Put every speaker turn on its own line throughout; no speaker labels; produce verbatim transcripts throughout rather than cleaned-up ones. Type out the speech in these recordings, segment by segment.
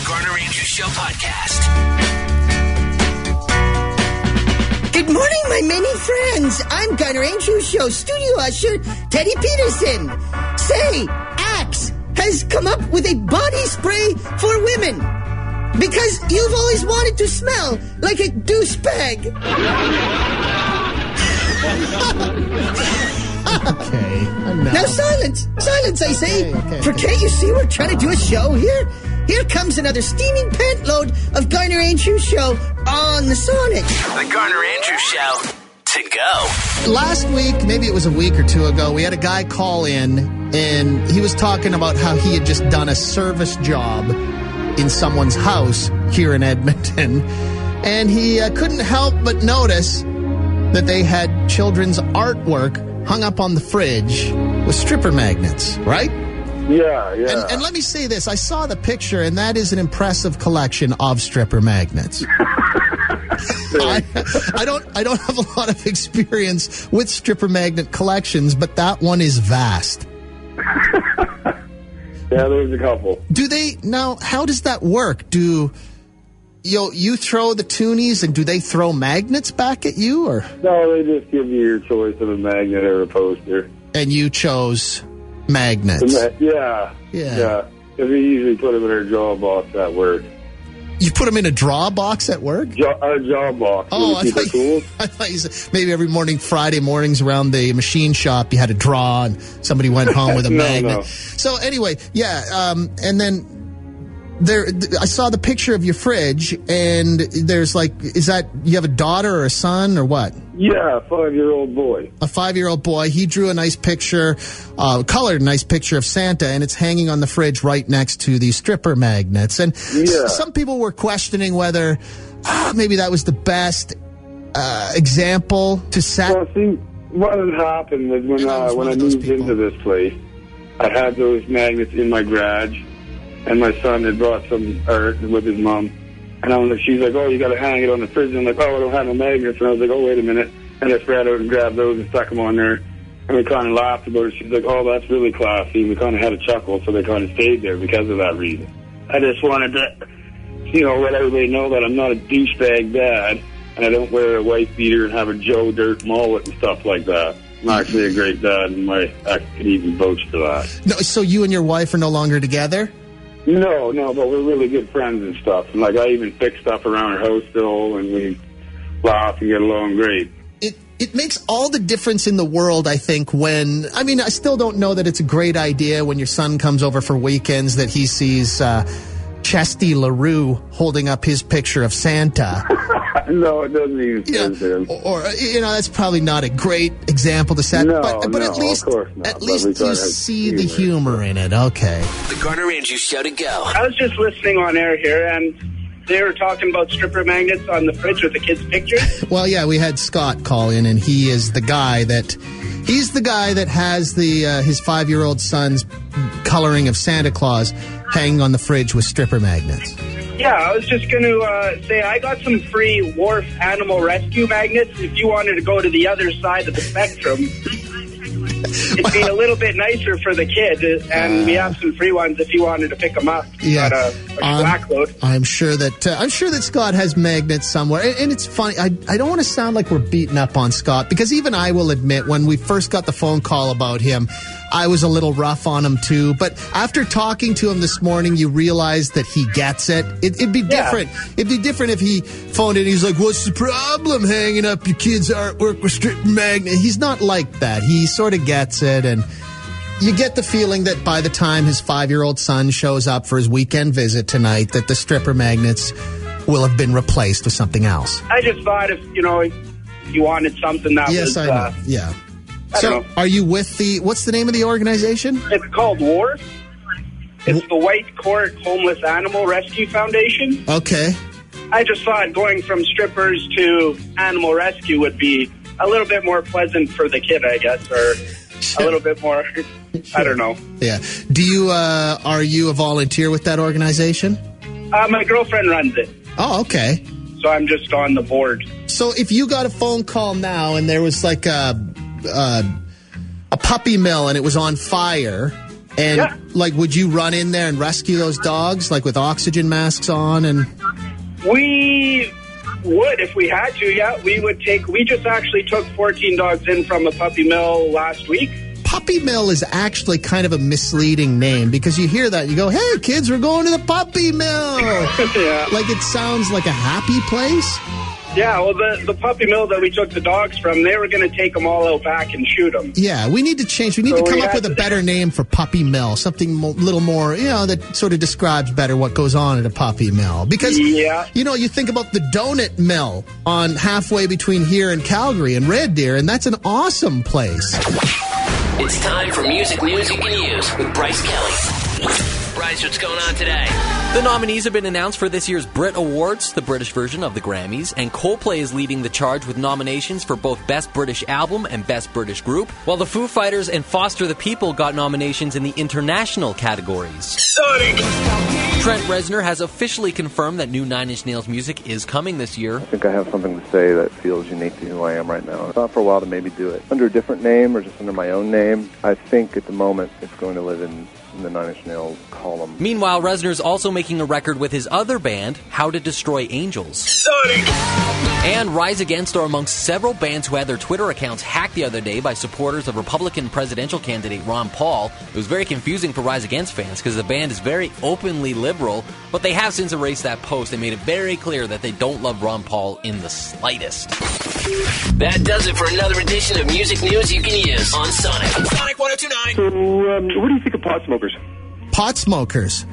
Garner Andrews Show podcast.
Good morning, my many friends. I'm Garner Andrews Show studio usher, Teddy Peterson. Say, Axe has come up with a body spray for women because you've always wanted to smell like a douchebag.
Okay. Now.
now silence, silence, I say.
Okay, okay,
For
okay.
can't you see we're trying to do a show here? Here comes another steaming pant load of Garner Andrews Show on the Sonic.
The Garner Andrews Show to go.
Last week, maybe it was a week or two ago, we had a guy call in, and he was talking about how he had just done a service job in someone's house here in Edmonton, and he uh, couldn't help but notice that they had children's artwork hung up on the fridge with stripper magnets, right?
Yeah, yeah.
And, and let me say this. I saw the picture, and that is an impressive collection of stripper magnets. I, I don't I don't have a lot of experience with stripper magnet collections, but that one is vast.
Yeah, there's a couple.
Do they now? How does that work? Do you know, you throw the toonies, and do they throw magnets back at you, or
No, they just give you your choice of a magnet or a poster.
and you chose magnets?
The ma- yeah,
Yeah.
yeah. Because we usually put them in our jaw box at work.
You put them in a draw box at work?
Jaw, our jaw box.
Oh,
where
I
we keep our
thought,
tools.
I thought you said maybe every morning, Friday mornings around the machine shop, you had a draw and somebody went home with a
No,
magnet.
no.
So anyway, yeah, um, and then there, I saw the picture of your fridge, and there's like, is that, you have a daughter or a son or what?
Yeah, five-year-old boy.
A five-year-old boy. He drew a nice picture, uh, colored a nice picture of Santa, and it's hanging on the fridge right next to the stripper magnets. And
Yeah.
some people were questioning whether ah, maybe that was the best uh, example to set.
Well, see, what had happened was when,
And I was
uh, when
one
I
of those
moved
people.
into this place, I had those magnets in my garage, and my son had brought some art with his mom. And I'm like, she's like, oh, you got to hang it on the fridge. And I'm like, oh, I don't have no magnets. And I was like, oh, wait a minute. And I spread out and grabbed those and stuck them on there. And we kind of laughed about it. She's like, oh, that's really classy. And we kind of had a chuckle, so they kind of stayed there because of that reason. I just wanted to, you know, let everybody know that I'm not a douchebag dad, and I don't wear a wife beater and have a Joe Dirt mullet and stuff like that. I'm actually a great dad, and my ex could even vouch for that.
No, so you and your wife are no longer together?
No, no, but we're really good friends and stuff. And, like, I even fix stuff around our house still, and we laugh and get along great.
It it makes all the difference in the world, I think, when, I mean, I still don't know that it's a great idea when your son comes over for weekends that he sees uh, Chesty LaRue holding up his picture of Santa.
No, it doesn't even
Yeah,
fit him.
or, or, you know, that's probably not a great example to set,
No,
but, but
no,
at least,
of course not.
at
But
least
we
you
try to
see
have
the
humor.
humor in it. Okay.
The Garner Andrews Show to go.
I was just listening on air here, and they were talking about stripper magnets on the fridge with the kids' pictures.
Well, yeah, we had Scott call in, and he is the guy that he's the guy that has the uh, his five-year-old son's coloring of Santa Claus hanging on the fridge with stripper magnets.
Yeah, I was just going to uh, say I got some free Wharf Animal Rescue magnets. If you wanted to go to the other side of the spectrum, it'd be a little bit nicer for the kid. And we have some free ones if you wanted to pick them up.
Yeah,
Got a, a
um,
black load.
I'm sure that uh, I'm sure that Scott has magnets somewhere, and, and it's funny. I I don't want to sound like we're beating up on Scott, because even I will admit when we first got the phone call about him, I was a little rough on him too. But after talking to him this morning, you realize that he gets it. it it'd be
Yeah.
different. It'd be different if he phoned in and he's like, "What's the problem hanging up your kid's artwork with strip magnet?" He's not like that. He sort of gets it, and you get the feeling that by the time his five-year-old son shows up for his weekend visit tonight, that the stripper magnets will have been replaced with something else.
I just thought if, you know, if you wanted something that
Yes,
was...
I know.
Uh,
Yeah.
I
So,
don't know.
are you with the? What's the name of the organization?
It's called Wharf. It's the White Court Homeless Animal Rescue Foundation.
Okay.
I just thought going from strippers to animal rescue would be a little bit more pleasant for the kid, I guess, or a little bit more, I don't know.
Yeah. Do you? Uh, are you a volunteer with that organization?
Uh, my girlfriend runs it,
Oh, okay.
so I'm just on the board.
So if you got a phone call now and there was like a a, a puppy mill and it was on fire, and
Yeah.
like, would you run in there and rescue those dogs, like with oxygen masks on? And
We would, if we had to, yeah. We would take, we just actually took fourteen dogs in from a puppy mill last week.
Puppy Mill is actually kind of a misleading name because you hear that and you go, hey, kids, we're going to the Puppy Mill.
Yeah.
Like it sounds like a happy place.
Yeah, well, the, the puppy mill that we took the dogs from, they were going to take them all out back and shoot them.
Yeah, we need to change. We need
So
to come
we
up
had
with a
to-
better name for Puppy Mill, something a little more, you know, that sort of describes better what goes on at a puppy mill. Because,
Yeah.
you know, you think about the Donut Mill on halfway between here and Calgary and Red Deer, and that's an awesome place.
It's time for music news you can use with Bryce Kelly. Bryce, what's going on today?
The nominees have been announced for this year's Brit Awards, the British version of the Grammys, and Coldplay is leading the charge with nominations for both Best British Album and Best British Group, while the Foo Fighters and Foster the People got nominations in the international categories.
Sonic!
Trent Reznor has officially confirmed that new Nine Inch Nails music is coming this year.
I think I have something to say that feels unique to who I am right now. I thought for a while to maybe do it under a different name or just under my own name. I think at the moment it's going to live in, in the Nine Inch Nails column.
Meanwhile, Reznor's also making a record with his other band, How to Destroy Angels.
Sonic!
And Rise Against are amongst several bands who had their Twitter accounts hacked the other day by supporters of Republican presidential candidate Ron Paul. It was very confusing for Rise Against fans because the band is very openly liberal, but they have since erased that post and made it very clear that they don't love Ron Paul in the slightest.
That does it for another edition of Music News you can use on Sonic. Sonic one oh two nine.
So, um, what do you think of pot smokers?
Pot smokers.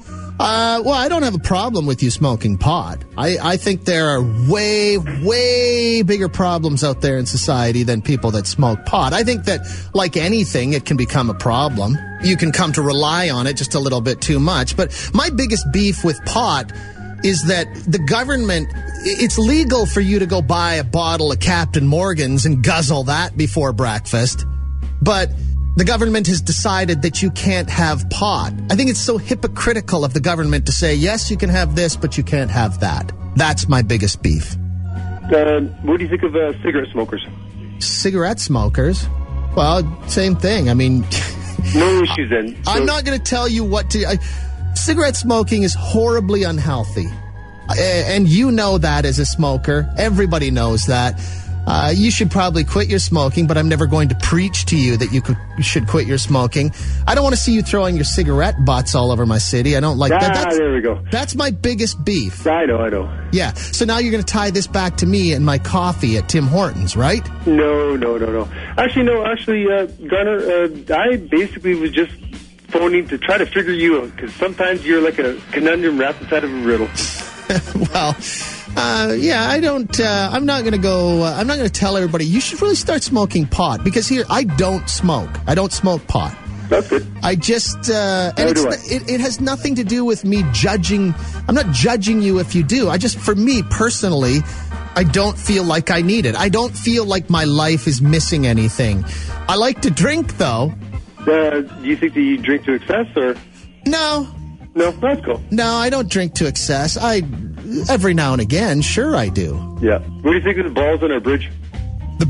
Uh, well, I don't have a problem with you smoking pot. I, I think there are way, way bigger problems out there in society than people that smoke pot. I think that, like anything, it can become a problem. You can come to rely on it just a little bit too much. But my biggest beef with pot is that the government, it's legal for you to go buy a bottle of Captain Morgan's and guzzle that before breakfast. But the government has decided that you can't have pot. I think it's so hypocritical of the government to say, yes, you can have this, but you can't have that. That's my biggest beef.
Uh, what do you think of uh, cigarette smokers?
Cigarette smokers? Well, same thing. I mean,
No issues then. So,
I'm not going to tell you what to... I, cigarette smoking is horribly unhealthy. Uh, and you know that as a smoker. Everybody knows that. Uh, you should probably quit your smoking, but I'm never going to preach to you that you, could, you should quit your smoking. I don't want to see you throwing your cigarette butts all over my city. I don't like
Ah,
that. That's,
there we go.
that's my biggest beef.
I know, I know.
Yeah. So now you're going to tie this back to me and my coffee at Tim Hortons, right?
No, no, no, no. Actually, no, actually, uh, Garner, uh, I basically was just phoning to try to figure you out, because sometimes you're like a conundrum wrapped inside of a riddle.
Well, uh, yeah, I don't, uh, I'm not going to go, uh, I'm not going to tell everybody, you should really start smoking pot, because here, I don't smoke. I don't smoke pot.
That's good.
I just, uh, and
How
it's,
do I?
It, it has nothing to do with me judging. I'm not judging you if you do. I just, for me personally, I don't feel like I need it. I don't feel like my life is missing anything. I like to drink, though.
Uh, do you think that you drink to excess, or?
No,
No, that's cool.
no, I don't drink to excess. I, every now and again, sure I do.
Yeah. What do you think of the balls on our bridge?
The,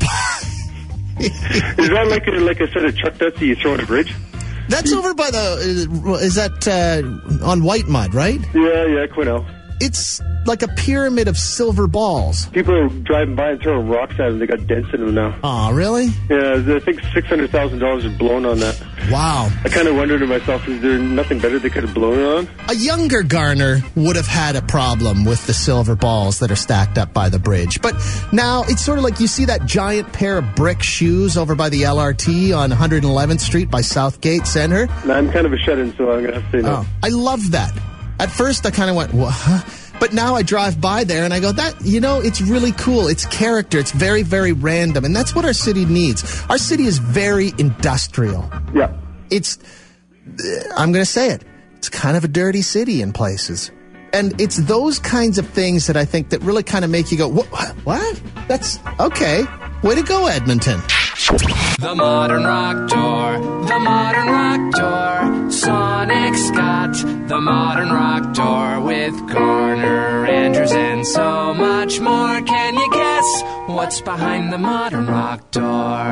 Is that like a, like a set of chuck nuts that you throw on a bridge?
that's over by the, uh, is that uh, on White Mud, right?
Yeah, yeah, Quinnell.
It's like a pyramid of silver balls.
People are driving by and throwing rocks at them. They got dents in them now.
Aw, really?
Yeah, I think six hundred thousand dollars is blown on that.
Wow.
I kind of wondered to myself, is there nothing better they could have blown it on?
A younger Garner would have had a problem with the silver balls that are stacked up by the bridge. But now it's sort of like you see that giant pair of brick shoes over by the L R T on one hundred eleventh Street by Southgate Center.
Now, I'm kind of a shut-in, so I'm going to have to say no.
Oh, I love that. At first, I kind of went, what? But now I drive by there and I go, that, you know, it's really cool. It's character. It's very, very random. And that's what our city needs. Our city is very industrial.
Yeah.
It's, I'm going to say it, it's kind of a dirty city in places. And it's those kinds of things that I think that really kind of make you go, what? What? That's, okay. Way to go, Edmonton.
The Modern Rock Door, the Modern Rock Door, Sonic's got the Modern Rock Door with Garner, Andrews, and so much more. Can you guess what's behind the Modern Rock Door?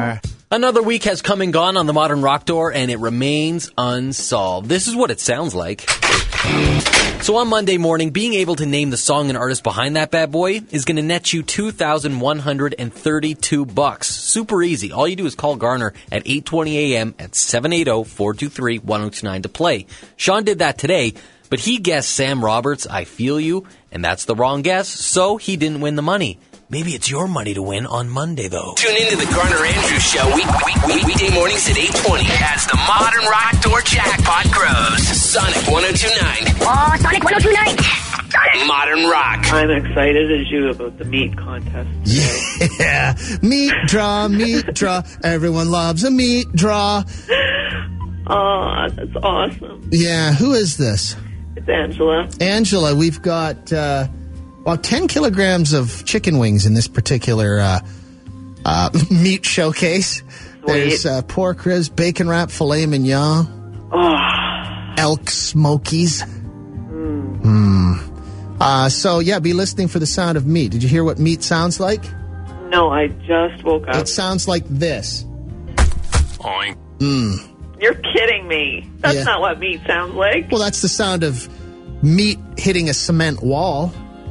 Another week has come and gone on the Modern Rock Door, and it remains unsolved. This is what it sounds like. So on Monday morning, being able to name the song and artist behind that bad boy is going to net you two thousand one hundred thirty-two bucks. Super easy. All you do is call Garner at eight twenty a.m. at seven eight zero, four two three, one zero two nine to play. Sean did that today, but he guessed Sam Roberts' I Feel You, and that's the wrong guess, so he didn't win the money. Maybe it's your money to win on Monday, though.
Tune into the Garner Andrews Show week, week, week, weekday mornings at eight twenty as the Modern Rock Door jackpot grows. Sonic one oh two point nine.
Oh, Sonic one oh two point nine.
Modern Rock.
I'm excited as you about the meat contest.
Yeah. Meat draw, meat draw. Everyone loves a meat draw.
Oh, that's awesome.
Yeah. Who is this?
It's Angela.
Angela, we've got... Uh, Well, ten kilograms of chicken wings in this particular uh, uh, meat showcase.
Sweet.
There's uh, pork ribs, bacon wrap, filet mignon,
Oh.
elk smokies.
Mm.
Mm. Uh, so, yeah, be listening for the sound of meat. Did you hear what meat sounds like?
No, I just woke up.
It sounds like this.
Oink.
Mm.
You're kidding me. That's
Yeah.
not what meat sounds like.
Well, that's the sound of meat hitting a cement wall.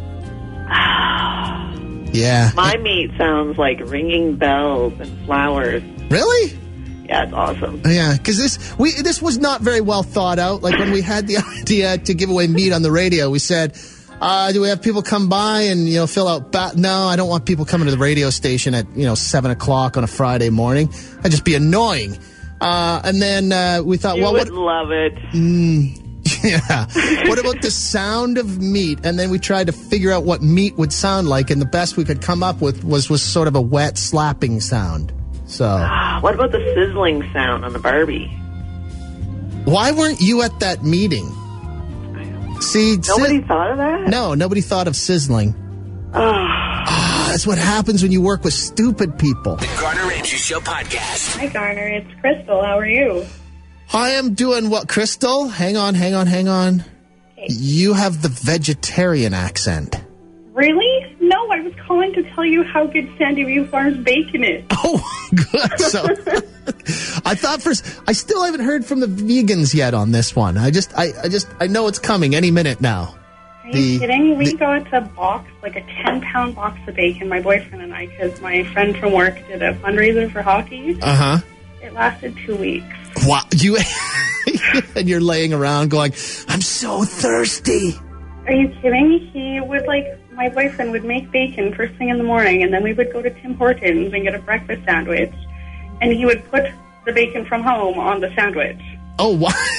Yeah.
My meat sounds like ringing bells and flowers.
Really?
Yeah, it's awesome.
Yeah, because this we this was not very well thought out. Like when we had the idea to give away meat on the radio, we said, uh, "Do we have people come by and you know fill out?" Ba-? No, I don't want people coming to the radio station at you know seven o'clock on a Friday morning. That'd just be annoying. Uh, and then uh, we thought,
You
well,
would
what?
love it.
Mm, yeah. What about the sound of meat? And then we tried to figure out what meat would sound like, and the best we could come up with was was sort of a wet slapping sound. So,
What about the sizzling sound on the Barbie?
why weren't you at that meeting? See,
Nobody
si-
thought of that?
no, nobody thought of sizzling. Ah, that's what happens when you work with stupid people.
The Garner Andrews Show podcast.
Hi, Garner. It's Crystal. How are you?
I am doing what, Crystal? Hang on, hang on, hang on.
Okay.
You have the vegetarian accent.
Really? No, I was calling to tell you how good Sandy View Farms bacon is.
Oh, good. So, I thought first, I still haven't heard from the vegans yet on this one. I just, I, I just, I know it's coming any minute now.
Are
The-
you kidding? We
the-
got a box, like a ten-pound box of bacon, my boyfriend and I, because my friend from work did a fundraiser for hockey.
Uh huh.
It lasted two weeks.
Wow, you and you're laying around going, I'm so thirsty.
Are you kidding? He would, like, my boyfriend would make bacon first thing in the morning, and then we would go to Tim Hortons and get a breakfast sandwich, and he would put the bacon from home on the sandwich.
Oh,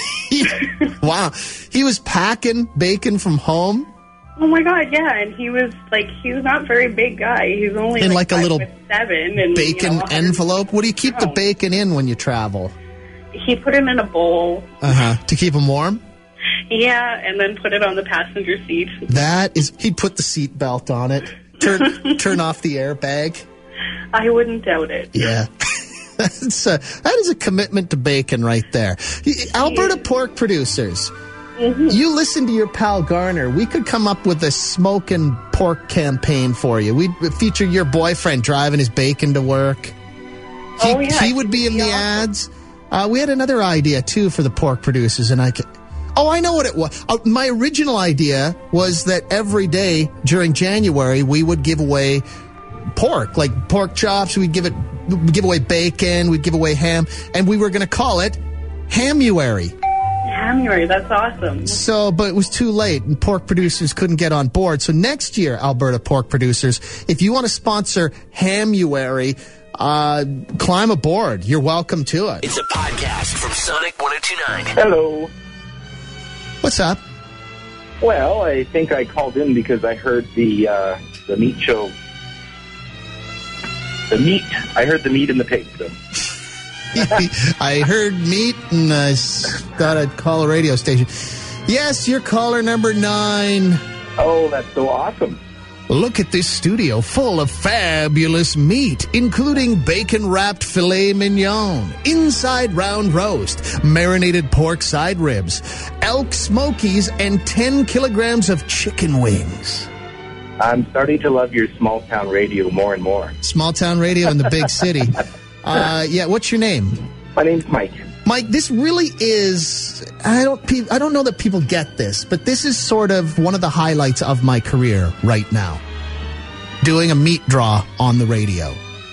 wow. Wow. He was packing bacon from home
Oh my God, yeah, and he was like, he's not a very big guy. He's only
in
like,
like a
five
little
foot seven and
bacon
you know,
envelope. What do you keep the
pounds.
bacon in when you travel?
He put him in a bowl,
Uh huh. To keep him warm.
yeah, and then put it on the passenger seat.
That is, he'd put the seat belt on it, turn turn off the airbag.
I wouldn't doubt it.
Yeah. That's a, that is a commitment to bacon right there. Alberta pork producers,
Mm-hmm.
you listen to your pal Garner. We could come up with a smoking pork campaign for you. We'd feature your boyfriend driving his bacon to work. He,
Oh, yeah,
he would be in
that'd
the
be awesome.
ads. Uh, we had another idea, too, for the pork producers, and I could... Oh, I know what it was. Uh, my original idea was that every day during January, we would give away pork, like pork chops. We'd give it, we'd give away bacon. We'd give away ham, and we were going to call it Hamuary.
January, that's awesome.
So, but it was too late, and pork producers couldn't get on board. So next year, Alberta pork producers, if you want to sponsor Hamuary, uh, climb aboard. You're welcome to it.
It's a podcast from Sonic one oh two point nine.
Hello.
What's up?
Well, I think I called in because I heard the uh, the meat show. The meat. I heard the meat and the pig. So.
I heard meat and I s- thought I'd call a radio station. Yes, you're caller number nine.
Oh, that's so awesome.
Look at this studio full of fabulous meat, including bacon-wrapped filet mignon, inside round roast, marinated pork side ribs, elk smokies, and ten kilograms of chicken wings.
I'm starting to love your small town radio more and more.
Small town radio in the big city. Uh, yeah, what's your name?
My name's Mike.
Mike, this really is, I don't pe- I don't know that people get this, but this is sort of one of the highlights of my career right now. Doing a meat draw on the radio.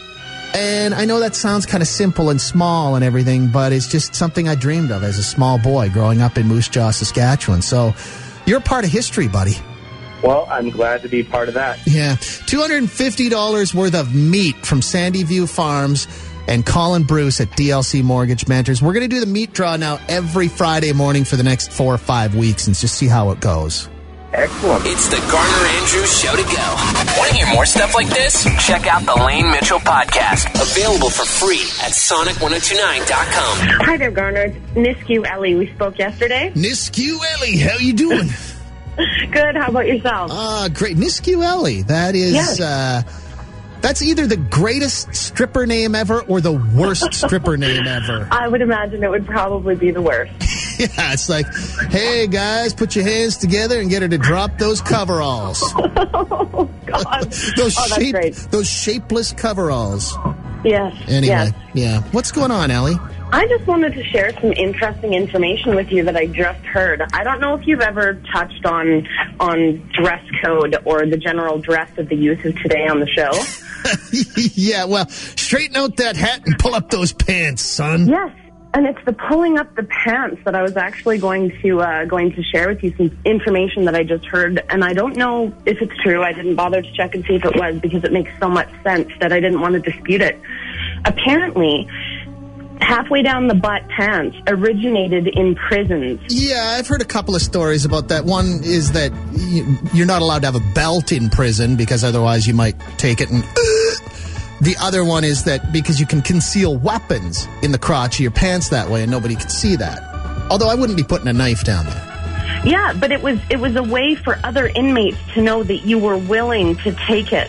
And I know that sounds kind of simple and small and everything, but it's just something I dreamed of as a small boy growing up in Moose Jaw, Saskatchewan. So you're part of history, buddy.
Well, I'm glad to be part of that.
Yeah. two hundred fifty dollars worth of meat from Sandy View Farms and Colin Bruce at D L C Mortgage Mentors. We're going to do the meat draw now every Friday morning for the next four or five weeks and just see how it goes.
Excellent.
It's the Garner Andrews Show to go. Want to hear more stuff like this? Check out the Lane Mitchell Podcast. Available for free at sonic ten twenty-nine dot com.
Hi there, Garner. It's Nisku Ellie. We spoke yesterday.
Nisku Ellie, how you doing?
Good. How about yourself?
Ah, uh, great. Nisku Ellie. That is...
Yes.
Uh, That's either the greatest stripper name ever or the worst stripper name ever.
I would imagine it would probably be the worst.
Yeah, it's like, hey, guys, put your hands together and get her to drop those coveralls.
Oh, God.
those,
oh, that's
shape,
great.
those shapeless coveralls.
Yes.
Anyway,
yes.
yeah. What's going on, Ellie?
I just wanted to share some interesting information with you that I just heard. I don't know if you've ever touched on on dress code or the general dress of the youth of today on the show.
Yeah, well, straighten out that hat and pull up those pants, son.
Yes, and it's the pulling up the pants that I was actually going to uh, going to share with you some information that I just heard, and I don't know if it's true. I didn't bother to check and see if it was because it makes so much sense that I didn't want to dispute it. Apparently, halfway down the butt pants originated in prisons.
Yeah, I've heard a couple of stories about that. One is that you're not allowed to have a belt in prison because otherwise you might take it and... Uh, the other one is that because you can conceal weapons in the crotch of your pants that way and nobody can see that. Although I wouldn't be putting a knife down there.
Yeah, but it was it was a way for other inmates to know that you were willing to take it.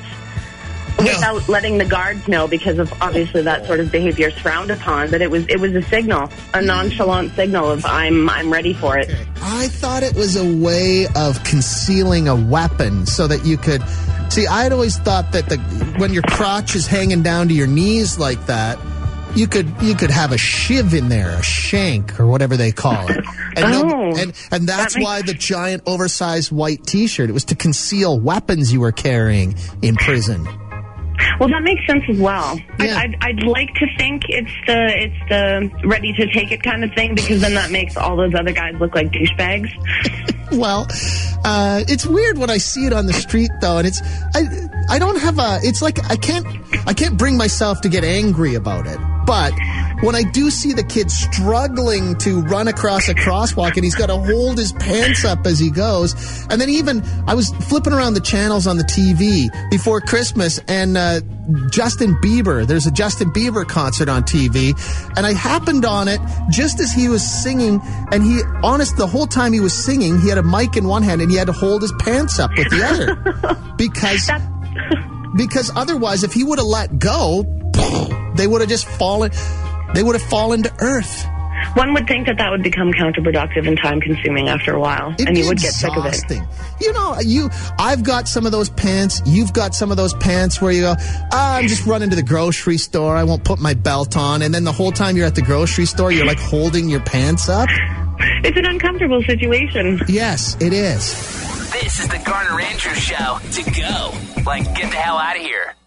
Without letting the guards know, because of obviously that sort of behavior is frowned upon, but it was it was a signal, a nonchalant signal of I'm I'm ready for it.
I thought it was a way of concealing a weapon so that you could see. I'd always thought that the when your crotch is hanging down to your knees like that, you could you could have a shiv in there, a shank or whatever they call it. And
oh,
no, and and that's
that makes...
why the giant oversized white T-shirt. It was to conceal weapons you were carrying in prison.
Well, that makes sense as well.
Yeah.
I'd, I'd, I'd like to think it's the it's the ready to take it kind of thing, because then that makes all those other guys look like douchebags.
Well, uh, it's weird when I see it on the street, though, and it's I I don't have a. It's like I can't I can't bring myself to get angry about it, but when I do see the kid struggling to run across a crosswalk and he's got to hold his pants up as he goes, and then even I was flipping around the channels on the T V before Christmas, and uh, Justin Bieber, there's a Justin Bieber concert on T V, and I happened on it just as he was singing, and he, honest, the whole time he was singing, he had a mic in one hand and he had to hold his pants up with the other because because otherwise, if he would have let go, they would have just fallen. They would have fallen to earth.
One would think that that would become counterproductive and time-consuming after a while,
It'd
and you would
exhausting.
get sick of it.
You know, you, I've got some of those pants. You've got some of those pants where you go, ah, I'm just running to the grocery store. I won't put my belt on. And then the whole time you're at the grocery store, you're like holding your pants up.
It's an uncomfortable situation.
Yes, it is.
This is the Garner Andrews Show to go. Like, get the hell out of here.